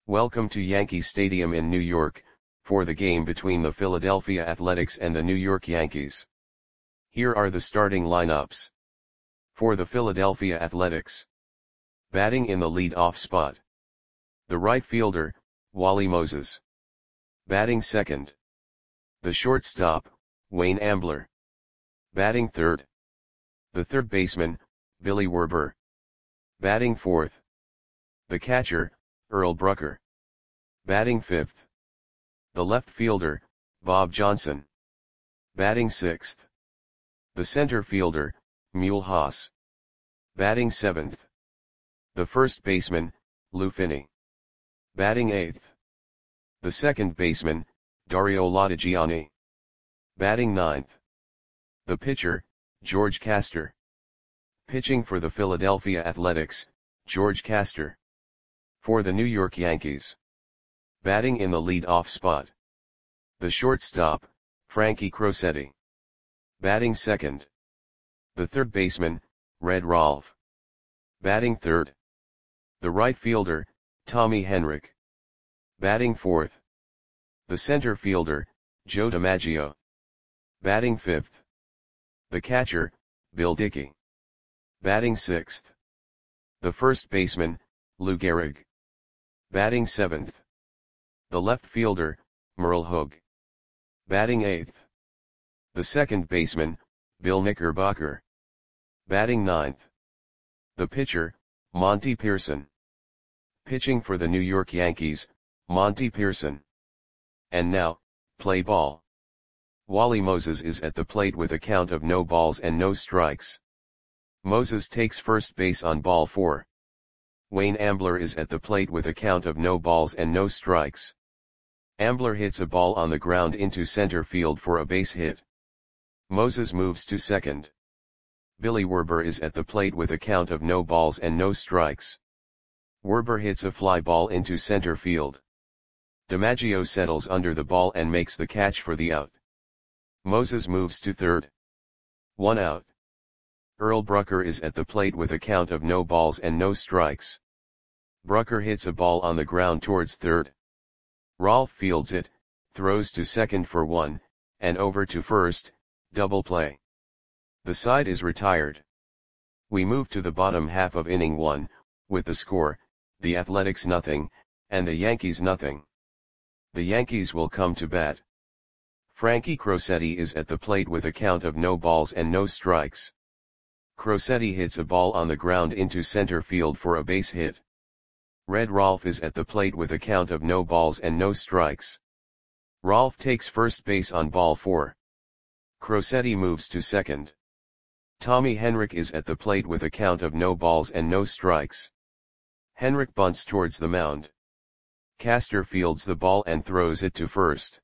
Welcome to Yankee Stadium in New York, for the game between the Philadelphia Athletics and the New York Yankees. Here are the starting lineups. For the Philadelphia Athletics. Batting in the lead-off spot. The right fielder, Wally Moses. Batting second. The shortstop, Wayne Ambler. Batting third. The third baseman, Billy Werber. Batting fourth. The catcher, Earl Brucker. Batting fifth. The left fielder, Bob Johnson. Batting sixth. The center fielder, Mule Haas. Batting seventh. The first baseman, Lou Finney. Batting eighth. The second baseman, Dario Lottigiani. Batting ninth. The pitcher, George Castor. Pitching for the Philadelphia Athletics, George Castor. For the New York Yankees. Batting in the lead-off spot. The shortstop, Frankie Crosetti. Batting second. The third baseman, Red Rolfe. Batting third. The right fielder, Tommy Henrich. Batting fourth. The center fielder, Joe DiMaggio. Batting fifth. The catcher, Bill Dickey. Batting sixth. The first baseman, Lou Gehrig. Batting seventh. The left fielder, Merle Hogue. Batting eighth. The second baseman, Bill Knickerbocker. Batting ninth. The pitcher, Monty Pearson. Pitching for the New York Yankees, Monty Pearson. And now, play ball. Wally Moses is at the plate with a count of no balls and no strikes. Moses takes first base on ball 4. Wayne Ambler is at the plate with a count of no balls and no strikes. Ambler hits a ball on the ground into center field for a base hit. Moses moves to second. Billy Werber is at the plate with a count of no balls and no strikes. Werber hits a fly ball into center field. DiMaggio settles under the ball and makes the catch for the out. Moses moves to third. 1 out. Earl Brucker is at the plate with a count of no balls and no strikes. Brucker hits a ball on the ground towards third. Rolfe fields it, throws to second for 1, and over to first, double play. The side is retired. We move to the bottom half of inning 1, with the score, the Athletics 0, and the Yankees 0. The Yankees will come to bat. Frankie Crosetti is at the plate with a count of no balls and no strikes. Crosetti hits a ball on the ground into center field for a base hit. Red Rolfe is at the plate with a count of no balls and no strikes. Rolfe takes first base on ball 4. Crosetti moves to second. Tommy Henrich is at the plate with a count of no balls and no strikes. Henrich bunts towards the mound. Castor fields the ball and throws it to first.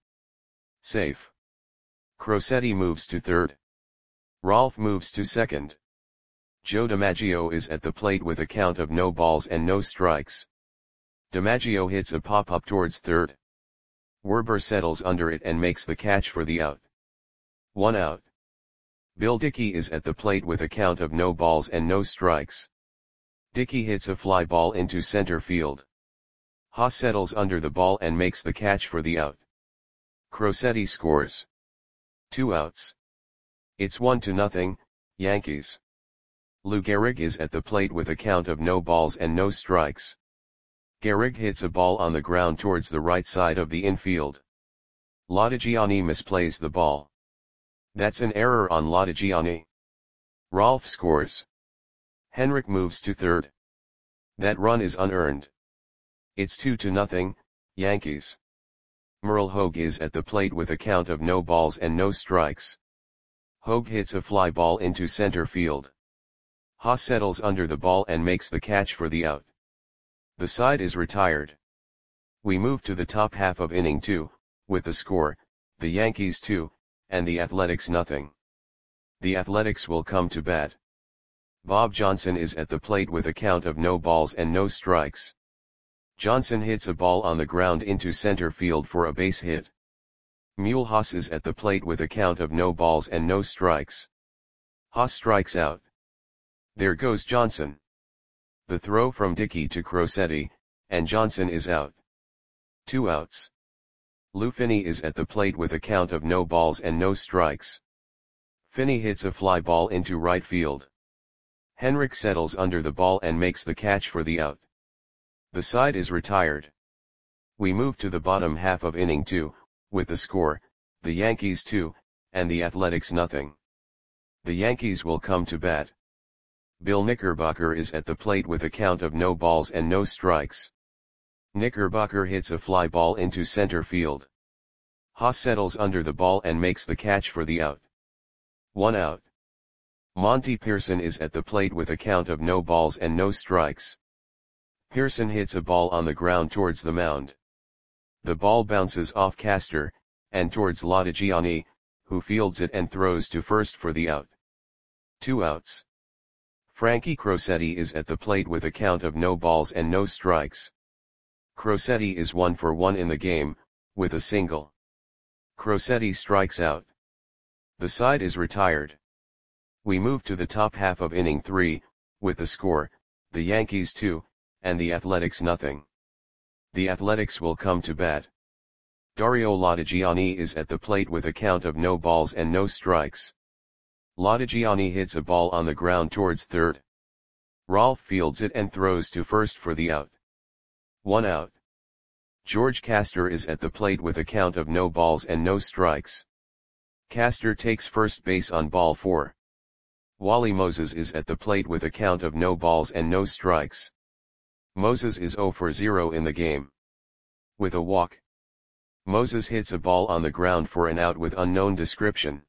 Safe. Crosetti moves to third. Rolfe moves to second. Joe DiMaggio is at the plate with a count of no balls and no strikes. DiMaggio hits a pop-up towards third. Werber settles under it and makes the catch for the out. 1 out. Bill Dickey is at the plate with a count of no balls and no strikes. Dickey hits a fly ball into center field. Haas settles under the ball and makes the catch for the out. Crosetti scores. 2 outs. It's 1-0, Yankees. Lou Gehrig is at the plate with a count of no balls and no strikes. Gehrig hits a ball on the ground towards the right side of the infield. Lottigiani misplays the ball. That's an error on Lottigiani. Rolfe scores. Henrich moves to third. That run is unearned. It's 2-0, Yankees. Merle Hogue is at the plate with a count of no balls and no strikes. Hogue hits a fly ball into center field. Haas settles under the ball and makes the catch for the out. The side is retired. We move to the top half of inning 2, with the score, the Yankees 2, and the Athletics 0. The Athletics will come to bat. Bob Johnson is at the plate with a count of no balls and no strikes. Johnson hits a ball on the ground into center field for a base hit. Mule Haas is at the plate with a count of no balls and no strikes. Haas strikes out. There goes Johnson. The throw from Dickey to Crosetti, and Johnson is out. 2 outs. Lou Finney is at the plate with a count of no balls and no strikes. Finney hits a fly ball into right field. Henrik settles under the ball and makes the catch for the out. The side is retired. We move to the bottom half of inning 2, with the score, the Yankees 2, and the Athletics nothing. The Yankees will come to bat. Bill Knickerbocker is at the plate with a count of no balls and no strikes. Knickerbocker hits a fly ball into center field. Haas settles under the ball and makes the catch for the out. 1 out. Monty Pearson is at the plate with a count of no balls and no strikes. Pearson hits a ball on the ground towards the mound. The ball bounces off Castor, and towards Lottigiani, who fields it and throws to first for the out. 2 outs. Frankie Crosetti is at the plate with a count of no balls and no strikes. Crosetti is 1 for 1 in the game, with a single. Crosetti strikes out. The side is retired. We move to the top half of inning 3, with the score, the Yankees 2, and the Athletics nothing. The Athletics will come to bat. Dario Lottigiani is at the plate with a count of no balls and no strikes. Lottigiani hits a ball on the ground towards third. Rolf fields it and throws to first for the out. 1 out. George Castor is at the plate with a count of no balls and no strikes. Castor takes first base on ball 4. Wally Moses is at the plate with a count of no balls and no strikes. Moses is 0 for 0 in the game. With a walk. Moses hits a ball on the ground for an out with unknown description.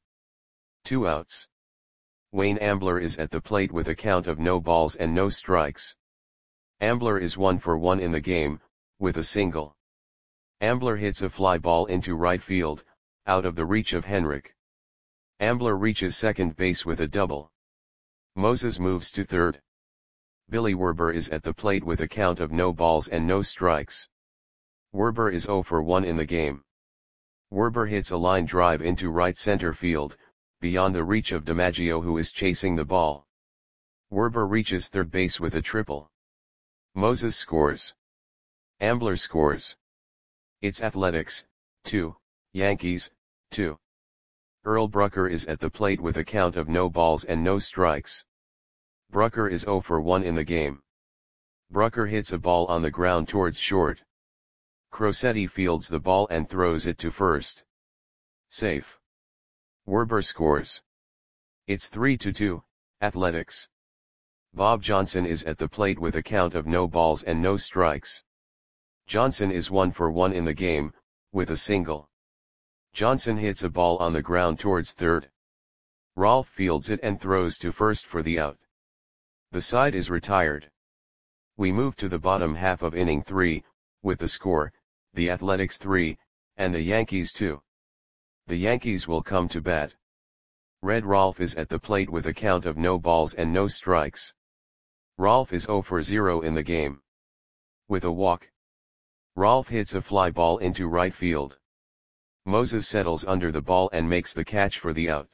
2 outs. Wayne Ambler is at the plate with a count of no balls and no strikes. Ambler is 1 for 1 in the game, with a single. Ambler hits a fly ball into right field, out of the reach of Henrik. Ambler reaches second base with a double. Moses moves to third. Billy Werber is at the plate with a count of no balls and no strikes. Werber is 0 for 1 in the game. Werber hits a line drive into right center field, beyond the reach of DiMaggio, who is chasing the ball. Werber reaches third base with a triple. Moses scores. Ambler scores. It's Athletics, 2, Yankees, 2. Earl Brucker is at the plate with a count of no balls and no strikes. Brucker is 0 for 1 in the game. Brucker hits a ball on the ground towards short. Crosetti fields the ball and throws it to first. Safe. Werber scores. It's 3-2, Athletics. Bob Johnson is at the plate with a count of no balls and no strikes. Johnson is 1 for 1 in the game, with a single. Johnson hits a ball on the ground towards third. Rolf fields it and throws to first for the out. The side is retired. We move to the bottom half of inning 3, with the score, the Athletics 3, and the Yankees 2. The Yankees will come to bat. Red Rolf is at the plate with a count of no balls and no strikes. Rolf is 0 for 0 in the game. With a walk. Rolf hits a fly ball into right field. Moses settles under the ball and makes the catch for the out.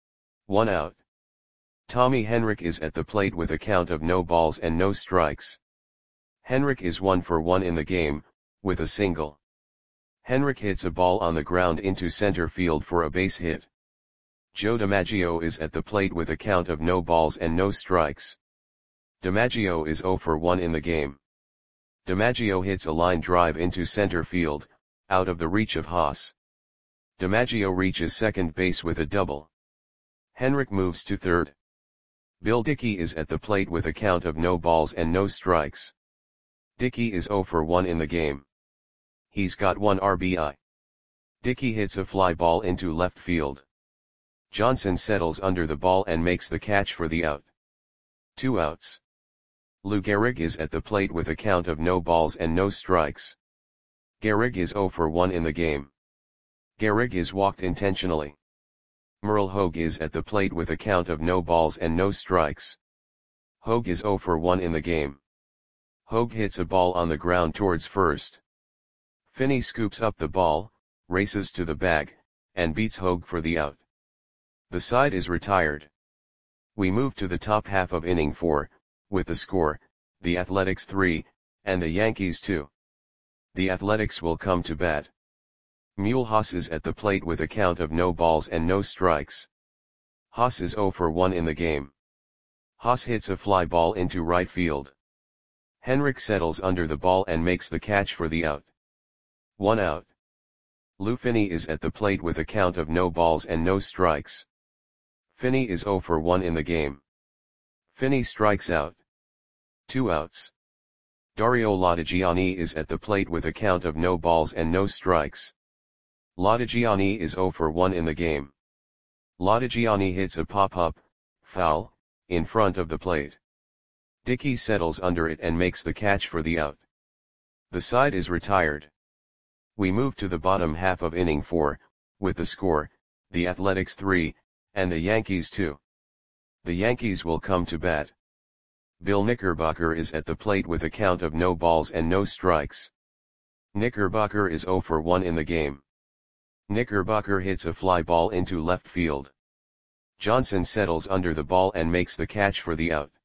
1 out. Tommy Henrik is at the plate with a count of no balls and no strikes. Henrik is 1 for 1 in the game, with a single. Henrik hits a ball on the ground into center field for a base hit. Joe DiMaggio is at the plate with a count of no balls and no strikes. DiMaggio is 0 for 1 in the game. DiMaggio hits a line drive into center field, out of the reach of Haas. DiMaggio reaches second base with a double. Henrik moves to third. Bill Dickey is at the plate with a count of no balls and no strikes. Dickey is 0 for 1 in the game. He's got 1 RBI. Dickey hits a fly ball into left field. Johnson settles under the ball and makes the catch for the out. 2 outs. Lou Gehrig is at the plate with a count of no balls and no strikes. Gehrig is 0 for 1 in the game. Gehrig is walked intentionally. Merle Hogue is at the plate with a count of no balls and no strikes. Hogue is 0 for 1 in the game. Hogue hits a ball on the ground towards first. Finney scoops up the ball, races to the bag, and beats Hogue for the out. The side is retired. We move to the top half of inning 4, with the score, the Athletics 3, and the Yankees 2. The Athletics will come to bat. Mulhouse is at the plate with a count of no balls and no strikes. Haas is 0 for 1 in the game. Haas hits a fly ball into right field. Henrik settles under the ball and makes the catch for the out. 1 out. Lou Finney is at the plate with a count of no balls and no strikes. Finney is 0 for 1 in the game. Finney strikes out. 2 outs. Dario Latigiani is at the plate with a count of no balls and no strikes. Latigiani is 0 for 1 in the game. Latigiani hits a pop-up, foul, in front of the plate. Dickey settles under it and makes the catch for the out. The side is retired. We move to the bottom half of inning 4, with the score, the Athletics 3, and the Yankees 2. The Yankees will come to bat. Bill Knickerbocker is at the plate with a count of no balls and no strikes. Knickerbocker is 0 for 1 in the game. Knickerbocker hits a fly ball into left field. Johnson settles under the ball and makes the catch for the out.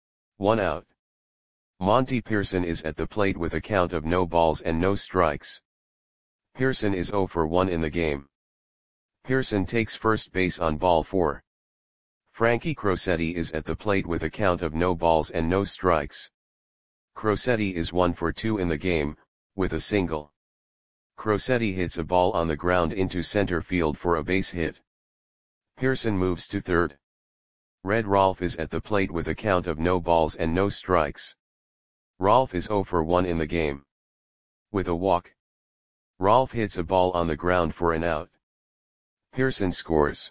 1 out. Monty Pearson is at the plate with a count of no balls and no strikes. Pearson is 0 for 1 in the game. Pearson takes first base on ball 4. Frankie Crosetti is at the plate with a count of no balls and no strikes. Crosetti is 1 for 2 in the game, with a single. Crosetti hits a ball on the ground into center field for a base hit. Pearson moves to third. Red Rolfe is at the plate with a count of no balls and no strikes. Rolfe is 0 for 1 in the game. With a walk. Rolfe hits a ball on the ground for an out. Pearson scores.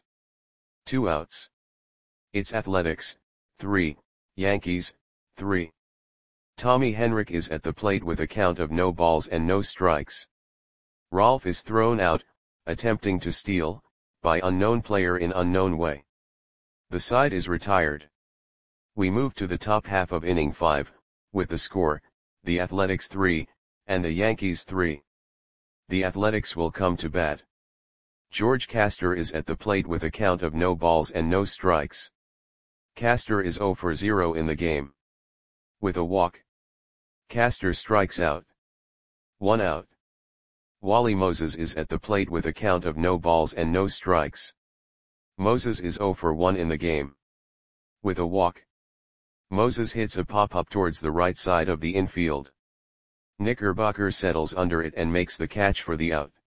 2 outs. It's Athletics, 3, Yankees, 3. Tommy Henrik is at the plate with a count of no balls and no strikes. Rolfe is thrown out, attempting to steal, by unknown player in unknown way. The side is retired. We move to the top half of inning 5, with the score, the Athletics 3, and the Yankees 3. The Athletics will come to bat. George Castor is at the plate with a count of no balls and no strikes. Castor is 0 for 0 in the game. With a walk. Castor strikes out. 1 out. Wally Moses is at the plate with a count of no balls and no strikes. Moses is 0 for 1 in the game. With a walk. Moses hits a pop-up towards the right side of the infield. Knickerbocker settles under it and makes the catch for the out.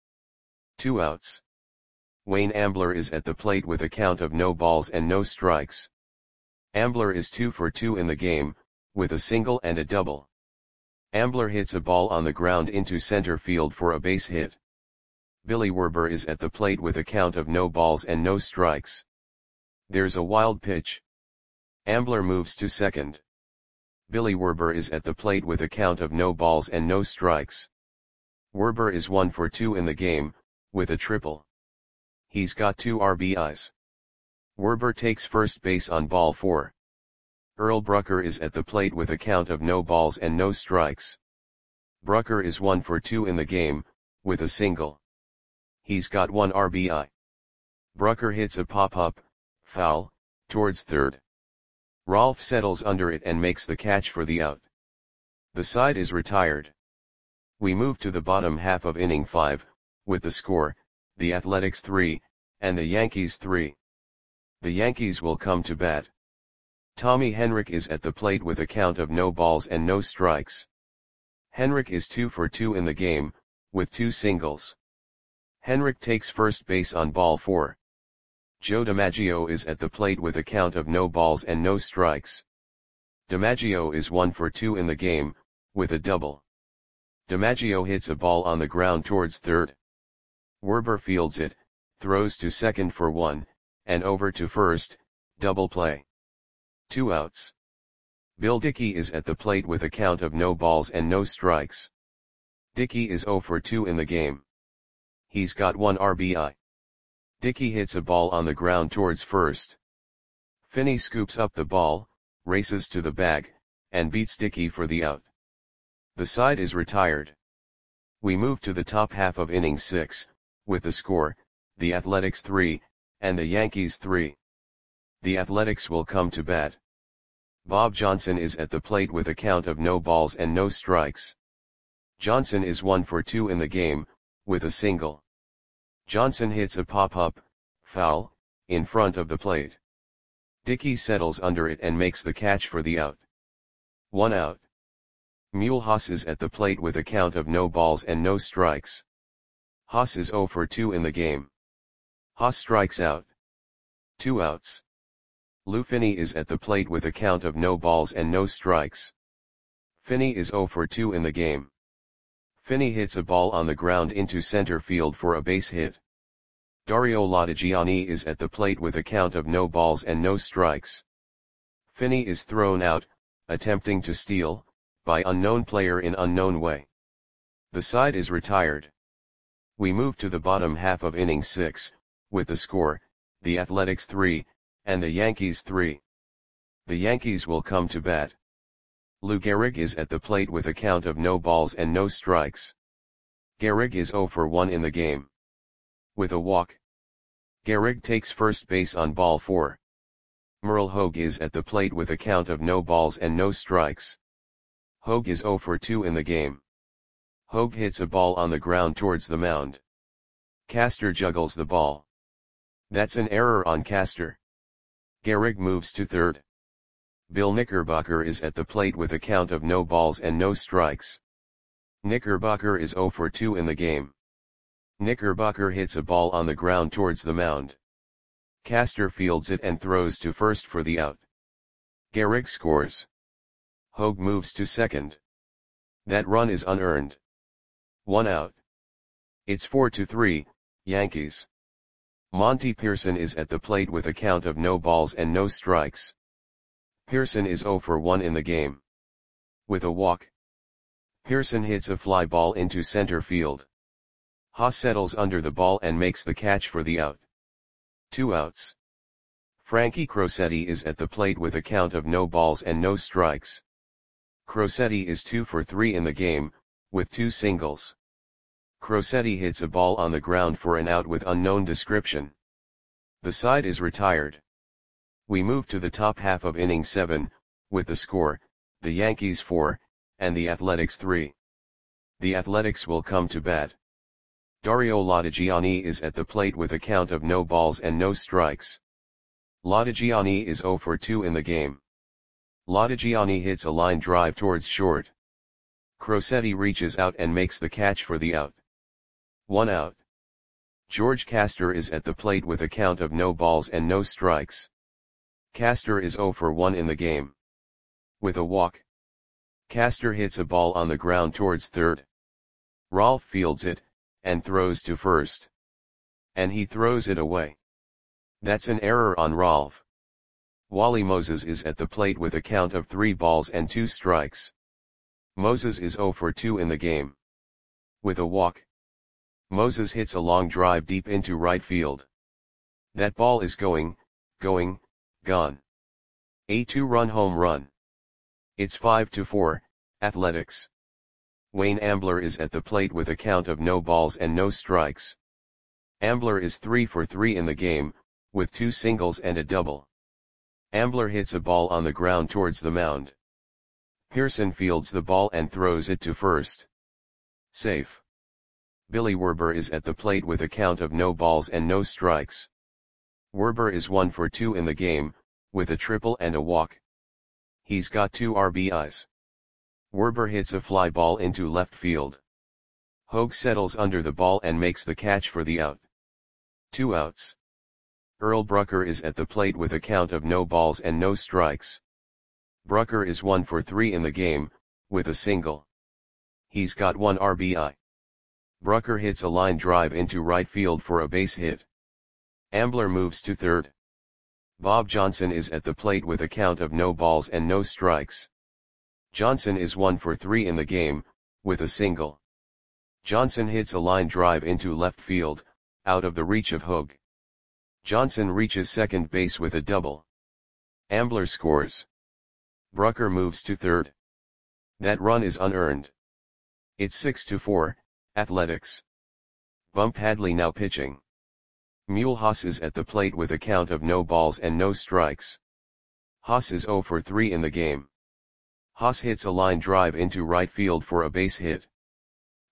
2 outs. Wayne Ambler is at the plate with a count of no balls and no strikes. Ambler is 2 for 2 in the game, with a single and a double. Ambler hits a ball on the ground into center field for a base hit. Billy Werber is at the plate with a count of no balls and no strikes. There's a wild pitch. Ambler moves to second. Billy Werber is at the plate with a count of no balls and no strikes. Werber is 1 for 2 in the game, with a triple. He's got 2 RBIs. Werber takes first base on ball 4. Earl Brucker is at the plate with a count of no balls and no strikes. Brucker is 1 for 2 in the game, with a single. He's got 1 RBI. Brucker hits a pop-up, foul, towards third. Rolfe settles under it and makes the catch for the out. The side is retired. We move to the bottom half of inning 5, with the score, the Athletics 3, and the Yankees 3. The Yankees will come to bat. Tommy Henrik is at the plate with a count of no balls and no strikes. Henrik is 2 for 2 in the game, with 2 singles. Henrik takes first base on ball 4. Joe DiMaggio is at the plate with a count of no balls and no strikes. DiMaggio is 1 for 2 in the game, with a double. DiMaggio hits a ball on the ground towards third. Werber fields it, throws to second for 1, and over to first, double play. 2 outs. Bill Dickey is at the plate with a count of no balls and no strikes. Dickey is 0 for 2 in the game. He's got 1 RBI. Dickey hits a ball on the ground towards first. Finney scoops up the ball, races to the bag, and beats Dickey for the out. The side is retired. We move to the top half of inning 6, with the score, the Athletics 3, and the Yankees 3. The Athletics will come to bat. Bob Johnson is at the plate with a count of no balls and no strikes. Johnson is 1 for 2 in the game, with a single. Johnson hits a pop-up, foul, in front of the plate. Dickey settles under it and makes the catch for the out. 1 out. Mulhouse is at the plate with a count of no balls and no strikes. Haas is 0 for 2 in the game. Haas strikes out. 2 outs. Lou Finney is at the plate with a count of no balls and no strikes. Finney is 0 for 2 in the game. Finney hits a ball on the ground into center field for a base hit. Dario Latigiani is at the plate with a count of no balls and no strikes. Finney is thrown out, attempting to steal, by unknown player in unknown way. The side is retired. We move to the bottom half of inning 6, with the score, the Athletics 3, and the Yankees 3. The Yankees will come to bat. Lou Gehrig is at the plate with a count of no balls and no strikes. Gehrig is 0 for 1 in the game. With a walk. Gehrig takes first base on ball 4. Merle Hogue is at the plate with a count of no balls and no strikes. Hogue is 0 for 2 in the game. Hogue hits a ball on the ground towards the mound. Castor juggles the ball. That's an error on Castor. Gehrig moves to third. Bill Knickerbocker is at the plate with a count of no balls and no strikes. Knickerbocker is 0 for 2 in the game. Knickerbocker hits a ball on the ground towards the mound. Castor fields it and throws to first for the out. Gehrig scores. Hogue moves to second. That run is unearned. 1 out. It's 4-3, Yankees. Monty Pearson is at the plate with a count of no balls and no strikes. Pearson is 0 for 1 in the game. With a walk. Pearson hits a fly ball into center field. Haas settles under the ball and makes the catch for the out. 2 outs. Frankie Crosetti is at the plate with a count of no balls and no strikes. Crosetti is 2 for 3 in the game, with 2 singles. Crosetti hits a ball on the ground for an out with unknown description. The side is retired. We move to the top half of inning 7, with the score, the Yankees 4, and the Athletics 3. The Athletics will come to bat. Dario Latigiani is at the plate with a count of no balls and no strikes. Latigiani is 0 for 2 in the game. Latigiani hits a line drive towards short. Crosetti reaches out and makes the catch for the out. 1 out. George Castor is at the plate with a count of no balls and no strikes. Castor is 0 for 1 in the game. With a walk. Castor hits a ball on the ground towards third. Rolfe fields it, and throws to first. And he throws it away. That's an error on Rolfe. Wally Moses is at the plate with a count of 3 balls and 2 strikes. Moses is 0 for 2 in the game. With a walk. Moses hits a long drive deep into right field. That ball is going, gone. A 2-run home run. It's 5-4, Athletics. Wayne Ambler is at the plate with a count of no balls and no strikes. Ambler is 3 for 3 in the game, with 2 singles and a double. Ambler hits a ball on the ground towards the mound. Pearson fields the ball and throws it to first. Safe. Billy Werber is at the plate with a count of no balls and no strikes. Werber is 1 for 2 in the game, with a triple and a walk. He's got 2 RBIs. Werber hits a fly ball into left field. Hogue settles under the ball and makes the catch for the out. 2 outs. Earl Brucker is at the plate with a count of no balls and no strikes. Brucker is 1 for 3 in the game, with a single. He's got 1 RBI. Brucker hits a line drive into right field for a base hit. Ambler moves to third. Bob Johnson is at the plate with a count of no balls and no strikes. Johnson is 1 for 3 in the game, with a single. Johnson hits a line drive into left field, out of the reach of Hogue. Johnson reaches second base with a double. Ambler scores. Brucker moves to third. That run is unearned. It's 6-4, Athletics. Bump Hadley now pitching. Mulhouse is at the plate with a count of no balls and no strikes. Haas is 0 for 3 in the game. Haas hits a line drive into right field for a base hit.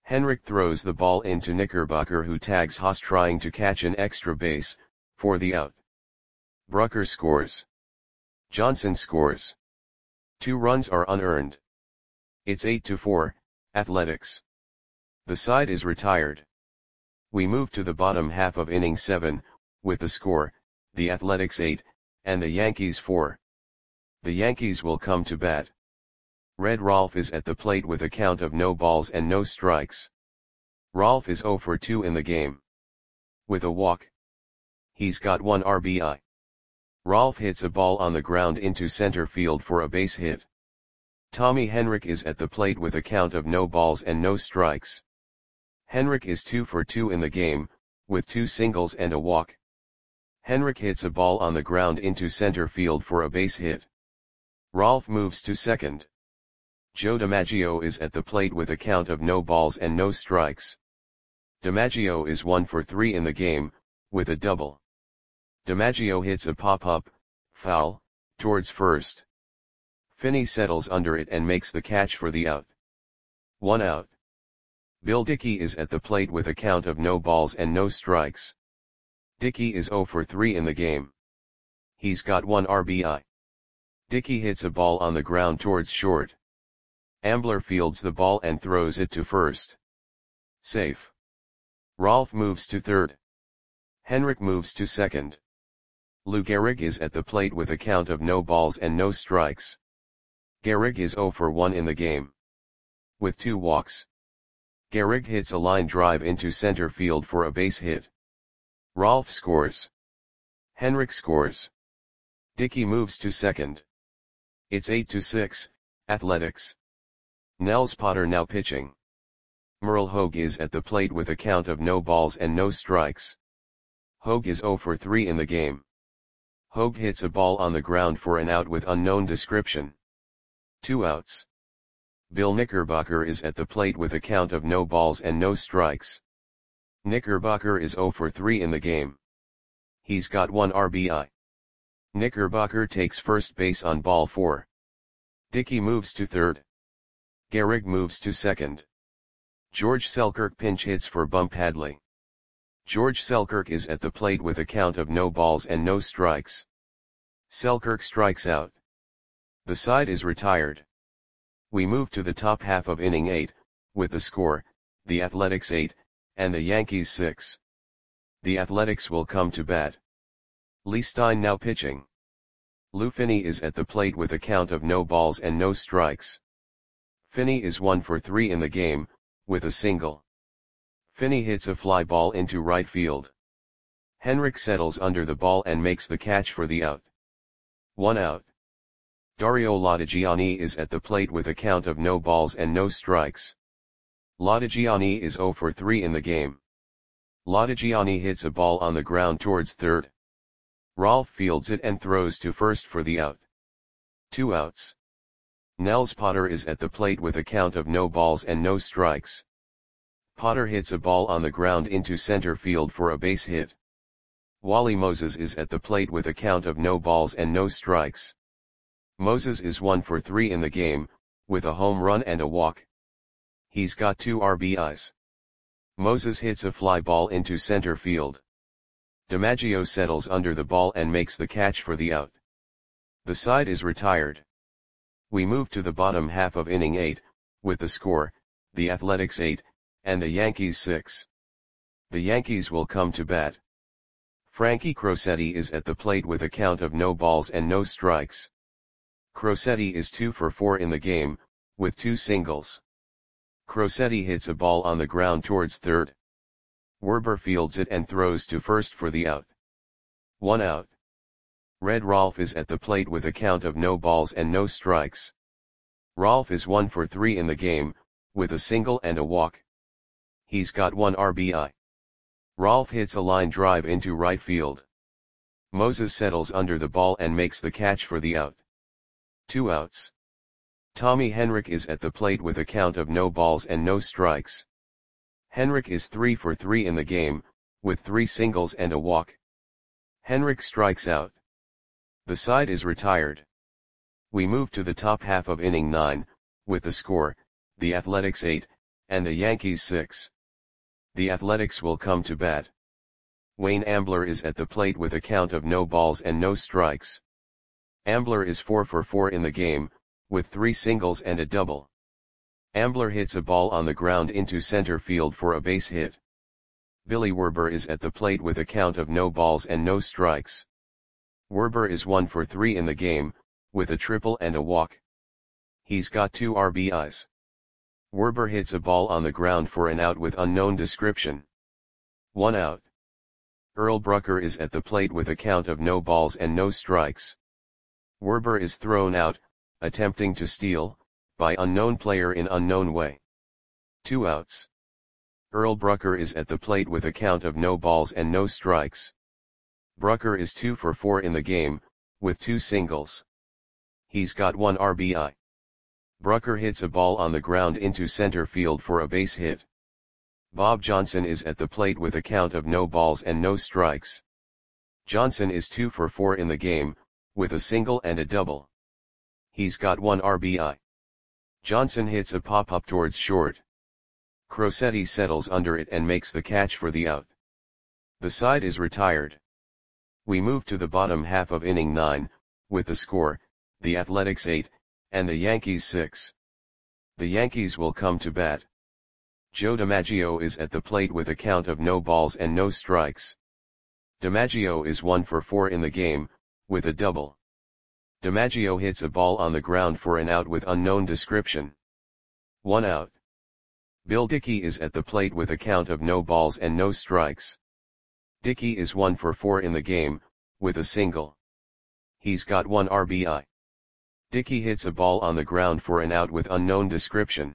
Henrik throws the ball into Knickerbocker, who tags Haas trying to catch an extra base, for the out. Brucker scores. Johnson scores. 2 runs are unearned. It's 8-4, Athletics. The side is retired. We move to the bottom half of inning 7, with the score, the Athletics 8, and the Yankees 4. The Yankees will come to bat. Red Rolf is at the plate with a count of no balls and no strikes. Rolf is 0 for 2 in the game. With a walk. He's got 1 RBI. Rolf hits a ball on the ground into center field for a base hit. Tommy Henrik is at the plate with a count of no balls and no strikes. Henrik is 2 for 2 in the game, with 2 singles and a walk. Henrik hits a ball on the ground into center field for a base hit. Rolf moves to second. Joe DiMaggio is at the plate with a count of no balls and no strikes. DiMaggio is 1 for 3 in the game, with a double. DiMaggio hits a pop-up, foul, towards first. Finney settles under it and makes the catch for the out. 1 out. Bill Dickey is at the plate with a count of no balls and no strikes. Dickey is 0 for 3 in the game. He's got 1 RBI. Dickey hits a ball on the ground towards short. Ambler fields the ball and throws it to first. Safe. Rolf moves to third. Henrik moves to second. Lou Gehrig is at the plate with a count of no balls and no strikes. Gehrig is 0 for 1 in the game. With 2 walks. Gehrig hits a line drive into center field for a base hit. Rolf scores. Henrik scores. Dickey moves to second. It's 8-6, Athletics. Nels Potter now pitching. Merle Hogue is at the plate with a count of no balls and no strikes. Hogue is 0 for 3 in the game. Hogue hits a ball on the ground for an out with unknown description. 2 outs. Bill Knickerbocker is at the plate with a count of no balls and no strikes. Knickerbocker is 0 for 3 in the game. He's got 1 RBI. Knickerbocker takes first base on ball 4. Dickey moves to third. Gehrig moves to second. George Selkirk pinch hits for Bump Hadley. George Selkirk is at the plate with a count of no balls and no strikes. Selkirk strikes out. The side is retired. We move to the top half of inning 8, with the score, the Athletics 8, and the Yankees 6. The Athletics will come to bat. Lee Stein now pitching. Lou Finney is at the plate with a count of no balls and no strikes. Finney is 1 for 3 in the game, with a single. Finney hits a fly ball into right field. Henrik settles under the ball and makes the catch for the out. 1 out. Dario Lodigiani is at the plate with a count of no balls and no strikes. Lodigiani is 0 for 3 in the game. Lodigiani hits a ball on the ground towards third. Rolf fields it and throws to first for the out. 2 outs. Nels Potter is at the plate with a count of no balls and no strikes. Potter hits a ball on the ground into center field for a base hit. Wally Moses is at the plate with a count of no balls and no strikes. Moses is 1 for 3 in the game, with a home run and a walk. He's got 2 RBIs. Moses hits a fly ball into center field. DiMaggio settles under the ball and makes the catch for the out. The side is retired. We move to the bottom half of inning 8, with the score, the Athletics 8, and the Yankees 6. The Yankees will come to bat. Frankie Crosetti is at the plate with a count of no balls and no strikes. Crosetti is 2 for 4 in the game, with 2 singles. Crosetti hits a ball on the ground towards third. Werber fields it and throws to first for the out. 1 out. Red Rolf is at the plate with a count of no balls and no strikes. Rolf is 1 for 3 in the game, with a single and a walk. He's got 1 RBI. Rolf hits a line drive into right field. Moses settles under the ball and makes the catch for the out. 2 outs. Tommy Henrik is at the plate with a count of no balls and no strikes. Henrik is 3 for 3 in the game, with 3 singles and a walk. Henrik strikes out. The side is retired. We move to the top half of inning 9, with the score, the Athletics 8, and the Yankees 6. The Athletics will come to bat. Wayne Ambler is at the plate with a count of no balls and no strikes. Ambler is 4 for 4 in the game, with 3 singles and a double. Ambler hits a ball on the ground into center field for a base hit. Billy Werber is at the plate with a count of no balls and no strikes. Werber is 1 for 3 in the game, with a triple and a walk. He's got 2 RBIs. Werber hits a ball on the ground for an out with unknown description. 1 out. Earl Brucker is at the plate with a count of no balls and no strikes. Werber is thrown out, attempting to steal, by unknown player in unknown way. 2 outs. Earl Brucker is at the plate with a count of no balls and no strikes. Brucker is 2 for 4 in the game, with 2 singles. He's got 1 RBI. Brucker hits a ball on the ground into center field for a base hit. Bob Johnson is at the plate with a count of no balls and no strikes. Johnson is 2 for 4 in the game, with a single and a double. He's got 1 RBI. Johnson hits a pop-up towards short. Crosetti settles under it and makes the catch for the out. The side is retired. We move to the bottom half of inning 9, with the score, the Athletics 8, and the Yankees 6. The Yankees will come to bat. Joe DiMaggio is at the plate with a count of no balls and no strikes. DiMaggio is 1 for 4 in the game, with a double. DiMaggio hits a ball on the ground for an out with unknown description. 1 out. Bill Dickey is at the plate with a count of no balls and no strikes. Dickey is 1 for 4 in the game, with a single. He's got 1 RBI. Dickey hits a ball on the ground for an out with unknown description.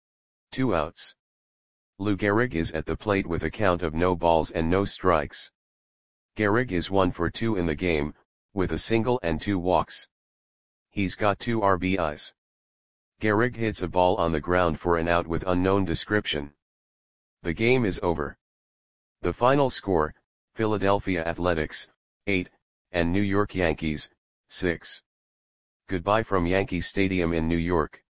2 outs. Lou Gehrig is at the plate with a count of no balls and no strikes. Gehrig is 1 for 2 in the game, with a single and 2 walks. He's got 2 RBIs. Gehrig hits a ball on the ground for an out with unknown description. The game is over. The final score, Philadelphia Athletics, 8, and New York Yankees, 6. Goodbye from Yankee Stadium in New York.